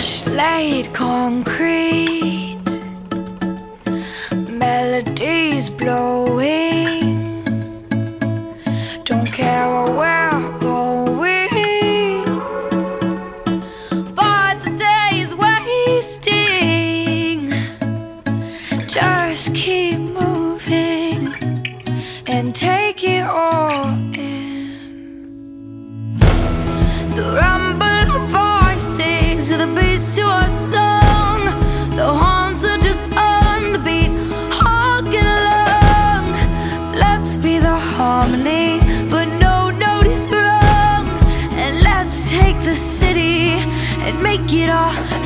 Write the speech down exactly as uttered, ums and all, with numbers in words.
crushed laid concrete, melodies blowing. Don't care where we're going, but the day is wasting. Just keep moving and take it all in. The rumble of voices, the beats to our song. The horns are just on the beat, honking along. Let's be the harmony, but no note is wrong. And let's take the city and make it all